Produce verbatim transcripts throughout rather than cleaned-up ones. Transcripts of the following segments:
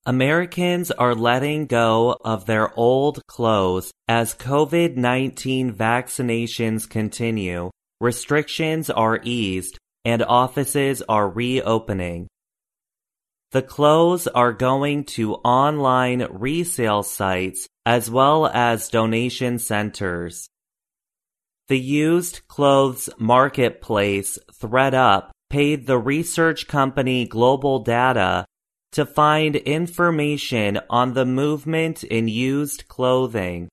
Americans are letting go of their old clothes as COVID nineteen vaccinations continue, restrictions are eased, and offices are reopening. The clothes are going to online resale sites as well as donation centers. The used clothes marketplace ThredUp paid the research company Global Data to find information on the movement in used clothing.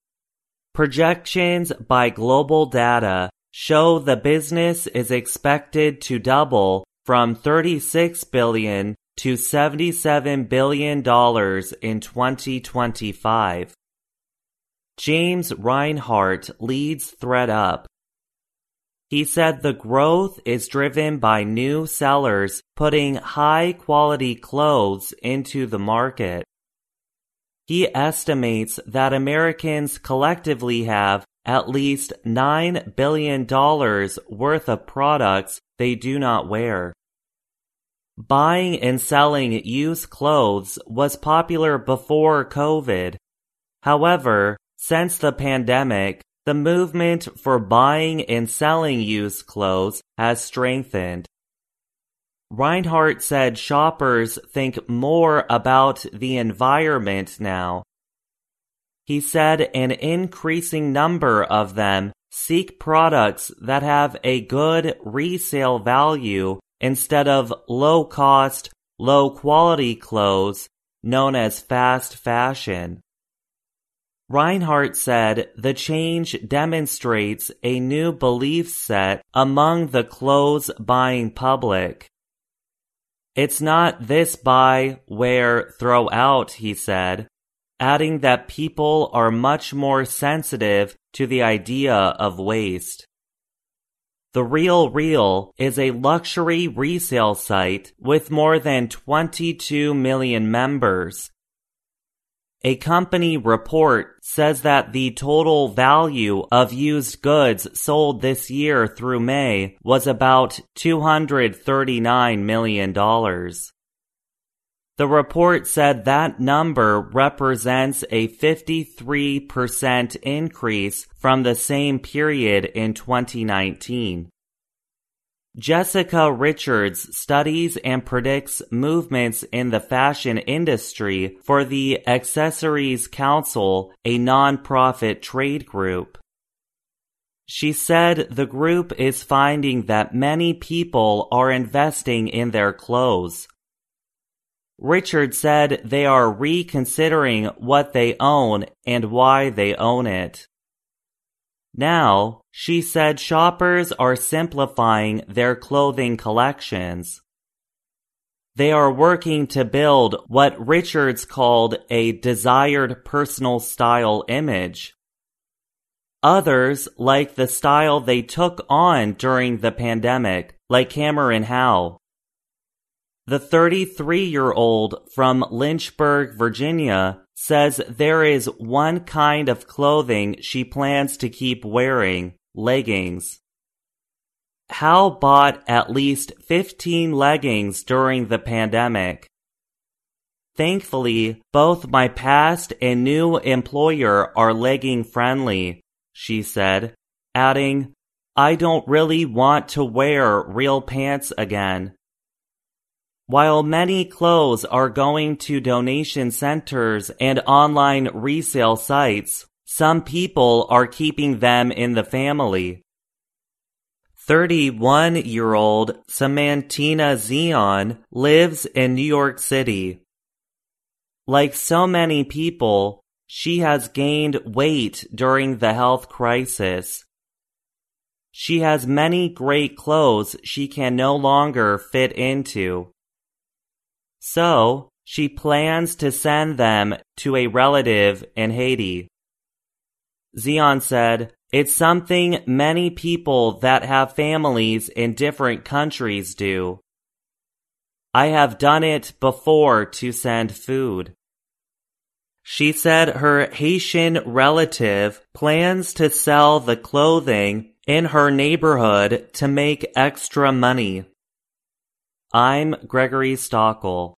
Projections by Global Data show the business is expected to double from thirty-six billion dollars to seventy-seven billion dollars in twenty twenty-five. James Reinhart leads ThredUp. He said the growth is driven by new sellers putting high-quality clothes into the market. He estimates that Americans collectively have at least nine billion dollars worth of products they do not wear. Buying and selling used clothes was popular before COVID. However, since the pandemic, the movement for buying and selling used clothes has strengthened. Reinhart said shoppers think more about the environment now. He said an increasing number of them seek products that have a good resale value instead of low-cost, low-quality clothes known as fast fashion. Reinhart said the change demonstrates a new belief set among the clothes-buying public. It's not this buy, wear, throw out, he said, adding that people are much more sensitive to the idea of waste. The Real Real is a luxury resale site with more than twenty-two million members. A company report says that the total value of used goods sold this year through May was about two hundred thirty-nine million dollars. The report said that number represents a fifty-three percent increase from the same period in twenty nineteen. Jessica Richards studies and predicts movements in the fashion industry for the Accessories Council, a nonprofit trade group. She said the group is finding that many people are investing in their clothes. Richards said they are reconsidering what they own and why they own it. Now, she said shoppers are simplifying their clothing collections. They are working to build what Richards called a desired personal style image. Others like the style they took on during the pandemic, like Cameron Howe. The thirty-three-year-old from Lynchburg, Virginia, says there is one kind of clothing she plans to keep wearing, leggings. Howe bought at least fifteen leggings during the pandemic. Thankfully, both my past and new employer are legging friendly, she said, adding, I don't really want to wear real pants again. While many clothes are going to donation centers and online resale sites, some people are keeping them in the family. thirty-one-year-old Samantina Zion lives in New York City. Like so many people, she has gained weight during the health crisis. She has many great clothes she can no longer fit into. So, she plans to send them to a relative in Haiti. Zion said, it's something many people that have families in different countries do. I have done it before to send food. She said her Haitian relative plans to sell the clothing in her neighborhood to make extra money. I'm Gregory Stockel.